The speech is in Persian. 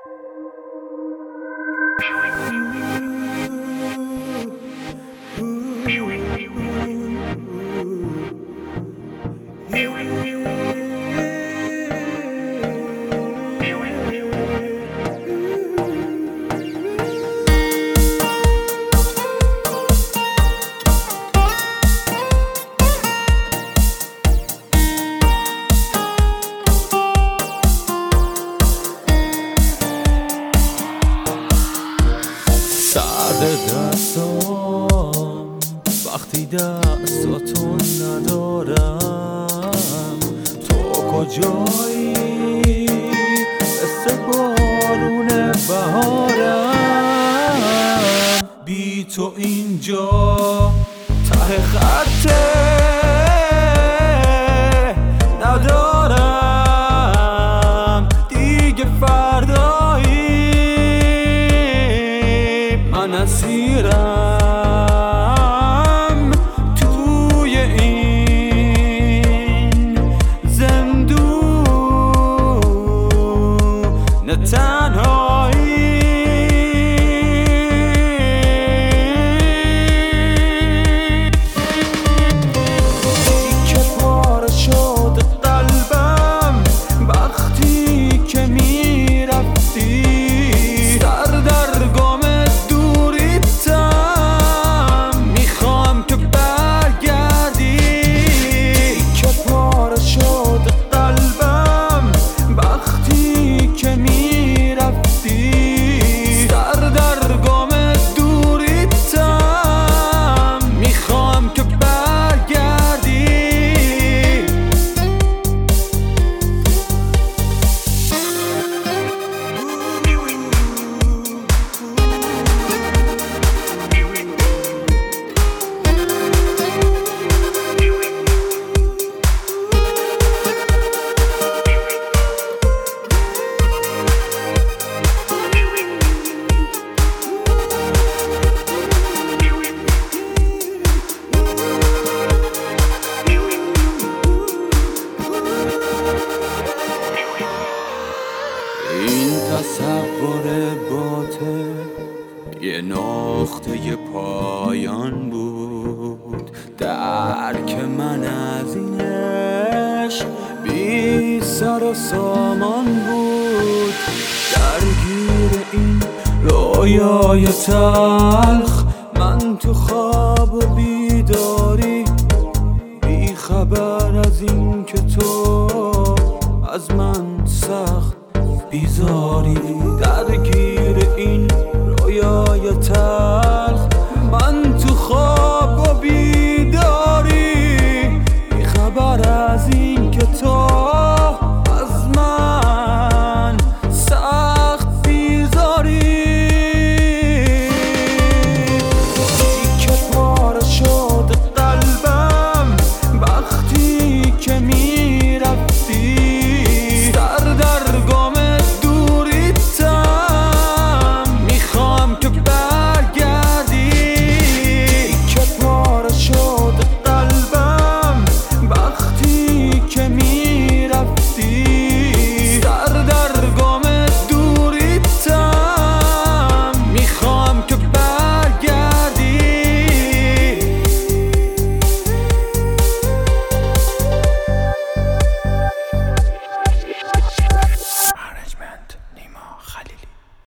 سرد دستام وقتی دستاتون ندارم، تو کجایی؟ مثل بارون بهارم، بی تو اینجا ته خطه ندارم دیگه فردایی. من اسیرم توی این زندون تنهایی. که پاره شد قلبم وقتی که میرفتی، این تصور باطل یه نقطه پایان بود. درک من از این عشق بی سر و سامان بود. درگیر این رویای تلخ من تو خواب و بیداری، بی خبر از این که تو از من سخت بیزاری. درگیر این رویای تلخ